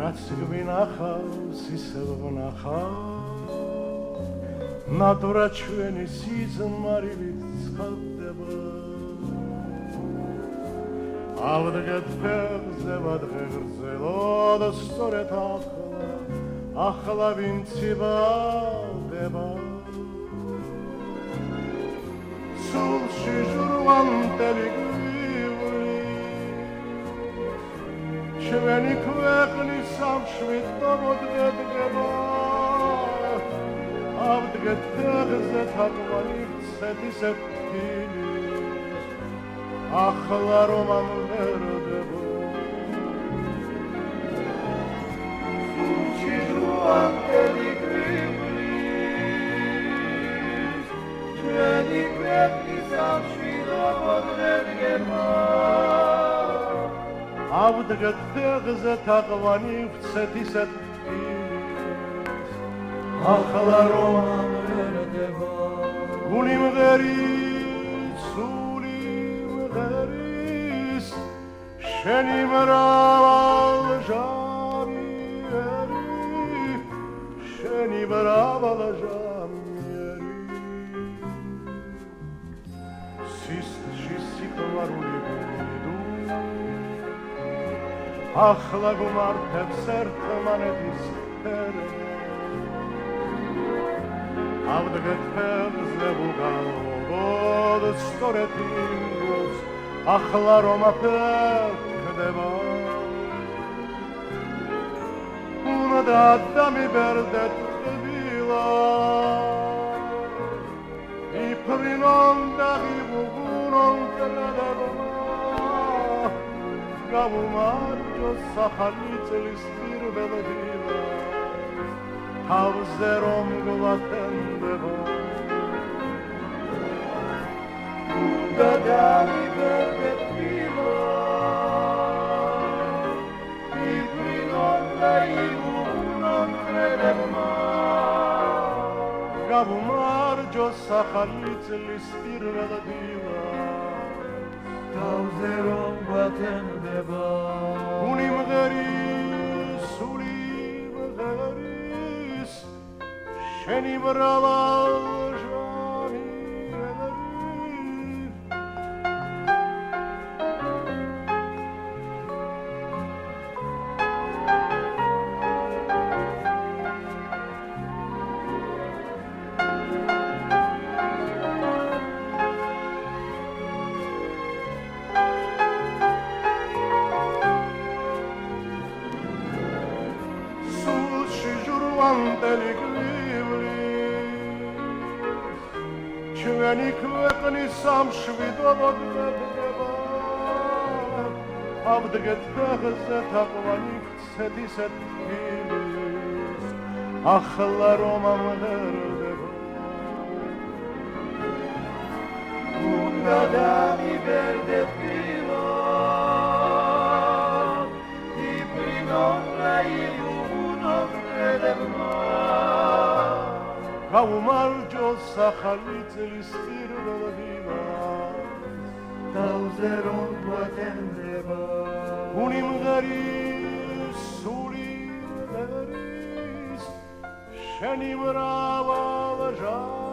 რაც გვინახავს ისევ ვნახავ ნატურა ჩვენი სიზმარილით ცხადდება ავდგეთ ფეხზე ვადღე გრძელოდ სწორედ ახლა ვინც იბადება სულში ჟურვანტელი ჩვენი ქვეყნის სამშვიდ მომდგება ავდგეთ ფეხზე თაყვანი ცეთისეთ თბილის ახლა რომ ამღერდება სულში ჟურვანტელი ჩვენი ქვეყნის სამშვიდ მომდგება ავდგეთ ფეხზე თაყვანი ვცეთისეთ თბილის ახლა რომ ამღერდება გული მღერის სული მღერის შენი მრავალჟამიერი შენი მრავალჟამიერი სისხლში სიყვარული ახლა გუმართებს ერთმანეთის ფერები ავდგეთ ფეხზე ვუგალობოდ სწორედ იმ გულს ახლა რომ აფეთქდება უნდა დამიბერდეთ ტკბილად იფრინონ და ღიმუგუნონ ტრადაბმა გავუმარჯოს ახალი წლის პირველ დილას თავზე რომ გვატენდება უნდა დამიბერდეთ ტკბილად იფრინონ და ღიმუგუნონ ტრადაბმა გავუმარჯოს ახალი წლის პირველ დილას თავზე რომ გვატენდება გული მღერის სული მღერის შენი მრავალჟამიერი ჟურვანტელი ჩვენი ქვეყნის სამშვიდ მომდგება ავდგეთ ფეხზე თაყვანი ცეთისეთ თბილის ახლა რომ ამღერდება უნდა დამიბერდეთ ტკბილად იფრინონ და ღიმუგუნონ ტრადაბმა გავუმარჯოს ახალი წლის პირველ დილას თავზე რომ გვატენდება გული მღერის სული მღერის შენი მრავალჟამიერი